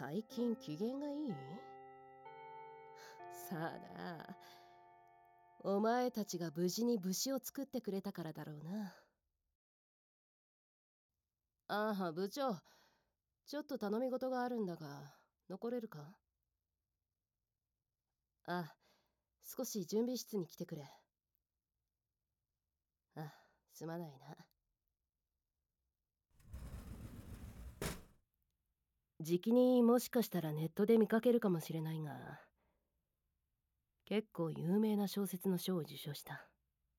最近機嫌がいい？さあな、お前たちが無事に武士を作ってくれたからだろうな。ああ、部長、ちょっと頼み事があるんだが、残れるか？あ、少し準備室に来てくれ。あ、すまないな。じきにもしかしたらネットで見かけるかもしれないが、結構有名な小説の賞を受賞した。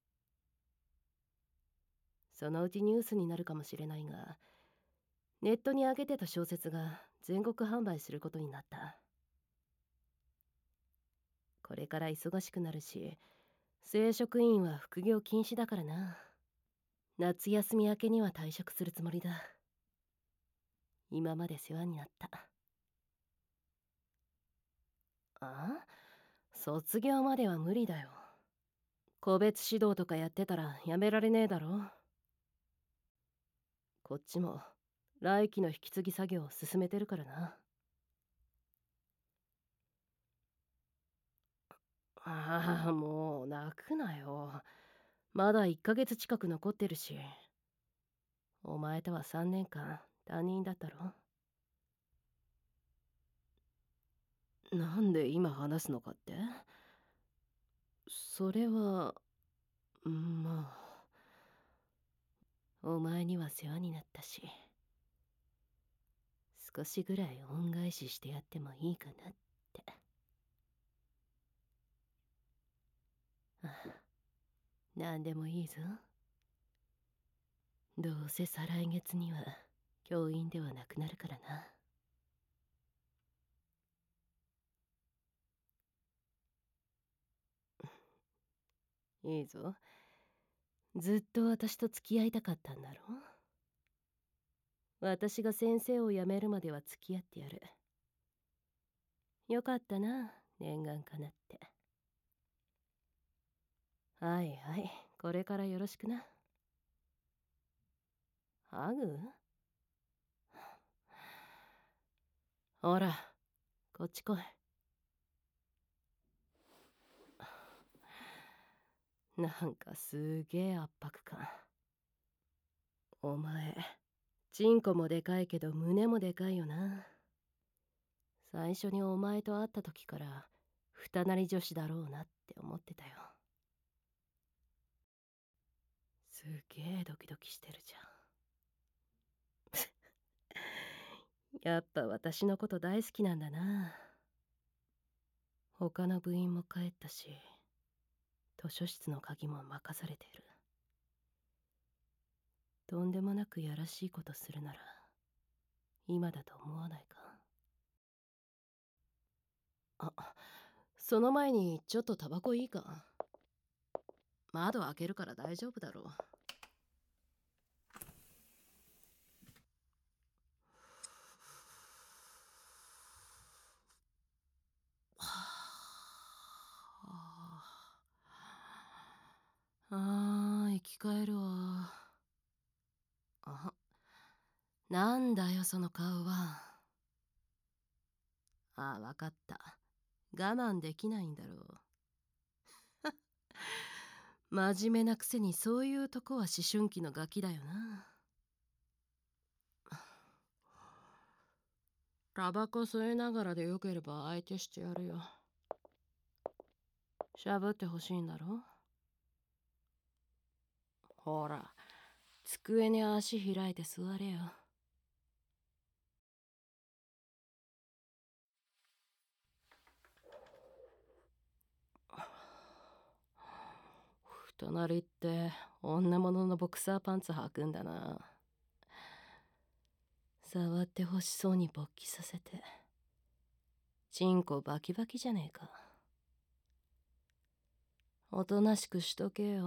そのうちニュースになるかもしれないが、ネットに上げてた小説が全国販売することになった。これから忙しくなるし、正職員は副業禁止だからな。夏休み明けには退職するつもりだ。今まで世話になった。あ？卒業までは無理だよ。個別指導とかやってたらやめられねえだろ。こっちも来期の引き継ぎ作業を進めてるからな。ああ、もう泣くなよ。まだ1ヶ月近く残ってるし。お前とは3年間担任だったろ。なんで今話すのかって？それは、まあ、お前には世話になったし、少しぐらい恩返ししてやってもいいかなって。あ、なんでもいいぞ。どうせ再来月には教員ではなくなるからな。いいぞ。ずっと私と付き合いたかったんだろ？私が先生を辞めるまでは付き合ってやる。よかったな、念願かなって。はいはい、これからよろしくな。ハグ？ほら、こっち来い。なんかすげえ圧迫感。お前、チンコもでかいけど胸もでかいよな。最初にお前と会った時から二なり女子だろうなって思ってたよ。すげえドキドキしてるじゃん。やっぱ私のこと大好きなんだな。他の部員も帰ったし、図書室の鍵も任されている。とんでもなくやらしいことするなら今だと思わないか？あ、その前にちょっとタバコいいか？窓開けるから大丈夫だろう。生き返るわ。あ、なんだよその顔は。あ、わかった。我慢できないんだろう。真面目なくせにそういうとこは思春期のガキだよな。タバコ吸いながらでよければ相手してやるよ。しゃぶってほしいんだろ？ほら、机に足開いて座れよ。隣って女物のボクサーパンツ履くんだな。触ってほしそうに勃起させて。チンコバキバキじゃねえか。おとなしくしとけよ。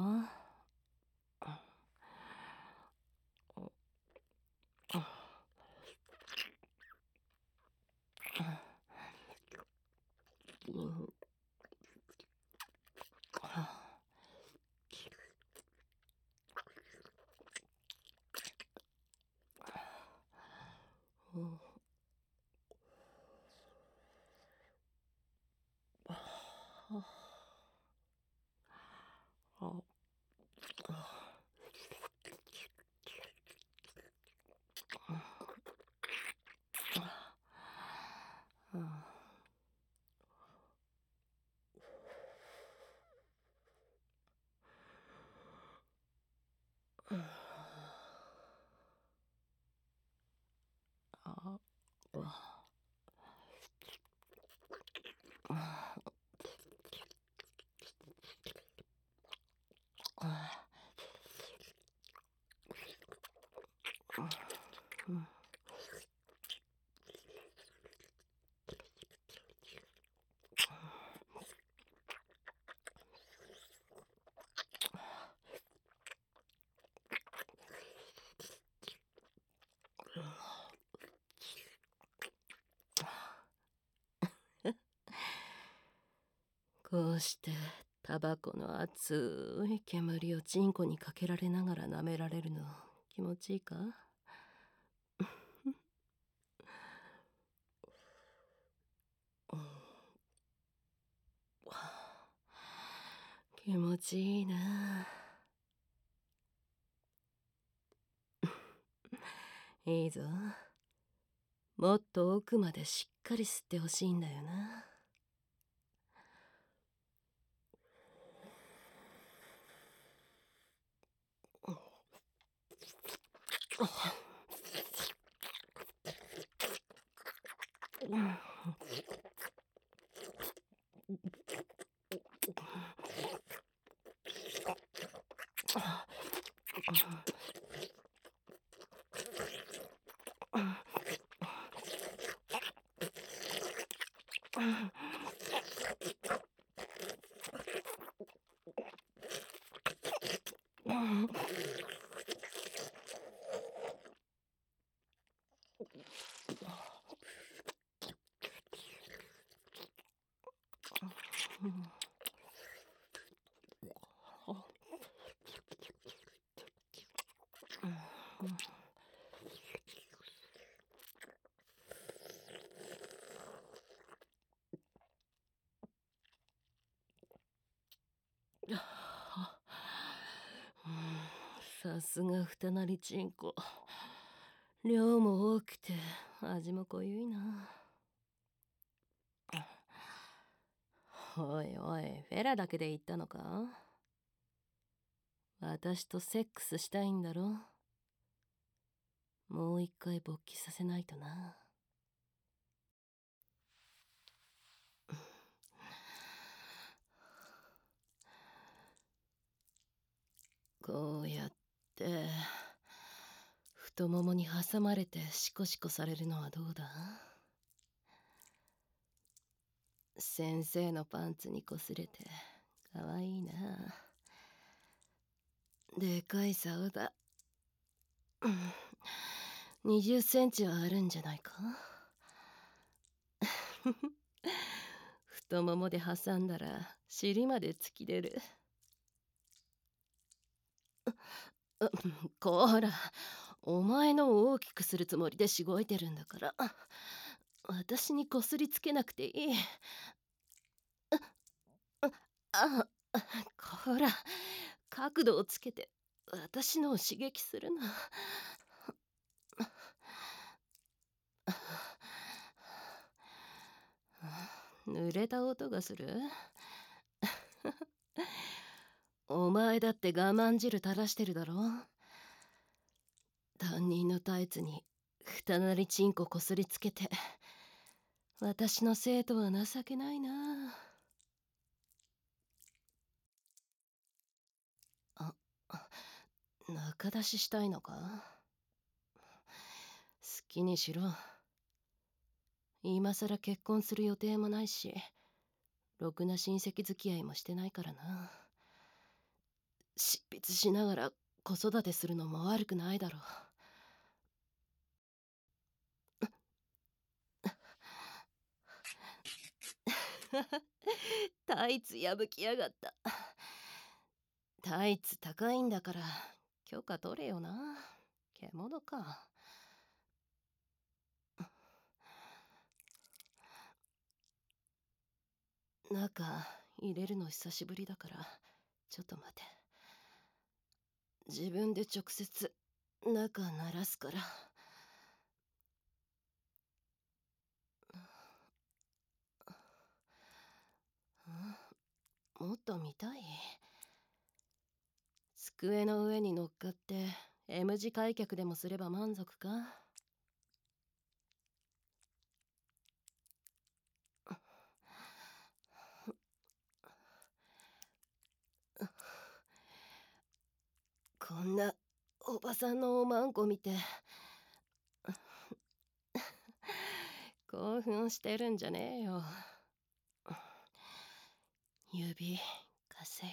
こうしてタバコの熱い煙をチンコにかけられながら舐められるの気持ちいいか？気持ちいいな。いいぞ。もっと奥までしっかり吸ってほしいんだよな。さすが二なりチンコ。量も多くて味も濃ゆいな。おいおい、フェラだけで言ったのか？私とセックスしたいんだろ？もう一回勃起させないとな。こうやって太ももに挟まれてシコシコされるのはどうだ？先生のパンツにこすれてかわいいな。でかい竿だ。20センチはあるんじゃないか？太ももで挟んだら尻まで突き出る。こら、お前のを大きくするつもりでしごいてるんだから、私にこすりつけなくていい。あ、こら、角度をつけて私のを刺激するな。濡れた音がする？お前だって我慢汁垂らしてるだろ？担任のタイツに二なりチンコこすりつけて、私の生徒は情けないな。あ、中出ししたいのか？好きにしろ。今さら結婚する予定もないし、ろくな親戚付き合いもしてないからな。執筆しながら子育てするのも悪くないだろう。タイツ破きやがった。タイツ高いんだから許可取れよな。獣か。中入れるの久しぶりだからちょっと待て。自分で直接中鳴らすから。もっと見たい？机の上に乗っかって M 字開脚でもすれば満足か？こんなおばさんのおまんこ見て興奮してるんじゃねえよ。指貸せよ。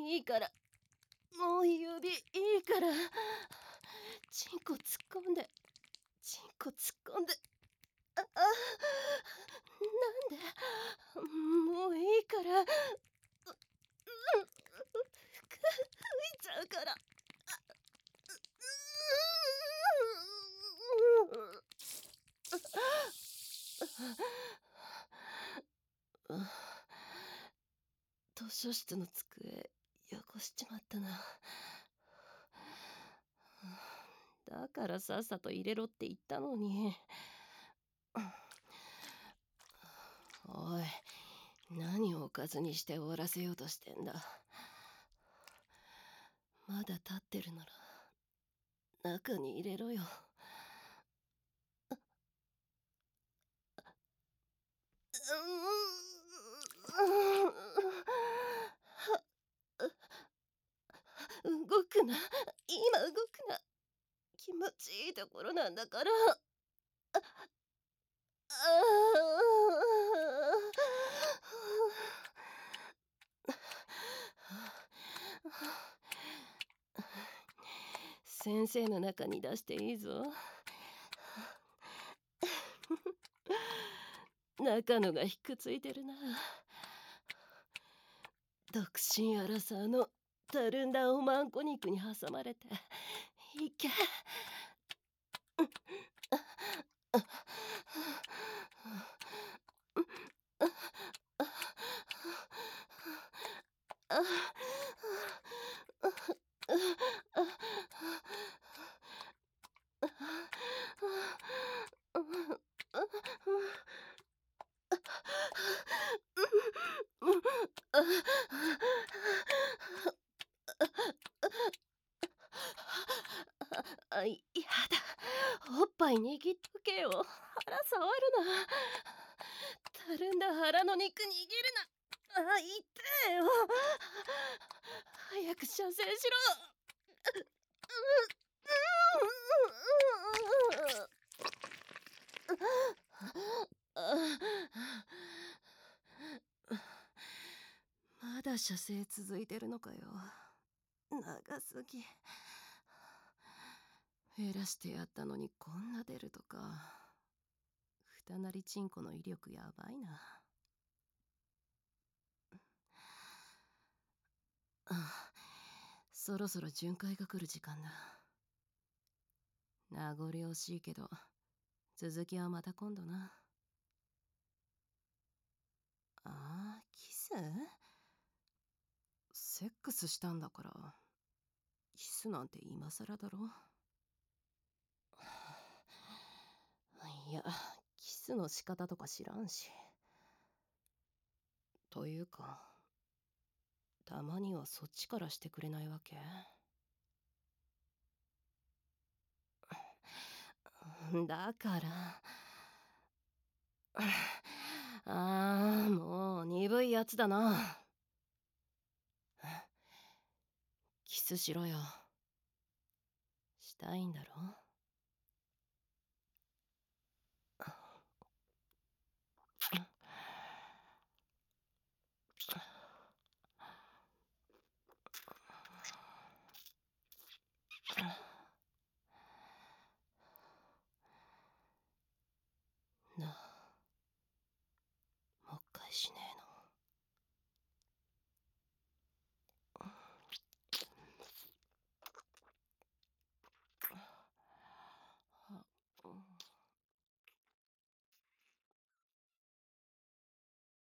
いいから、もう指いいから、チンコ突っ込んで、チンコ突っ込んで、なんで、もういいから、吹いちゃうから。図書室の机汚しちまったな。だからさっさと入れろって言ったのに。おい、何をおかずにして終わらせようとしてんだ。まだ立ってるなら中に入れろよ。動くな、今動くな。気持ちいいところなんだから。先生の中に出していいぞ。中のがひっくついてるな。独身アラサーのたるんだおまんこ肉に挟まれていけ。やだ、おっぱい握っとけよ。腹触るな。たるんだ腹の肉握るな。痛えよ。早く射精しろ。まだ射精続いてるのかよ。長すぎ。減らしてやったのにこんな出るとか。二なりチンコの威力やばいな。そろそろ巡回が来る時間だ。名残惜しいけど続きはまた今度な。キス？セックスしたんだからキスなんて今更だろ。いや、キスの仕方とか知らんし。というかたまにはそっちからしてくれないわけ？だからもう鈍いやつだな。キスしろよ。したいんだろ。なあ、もう一回しね。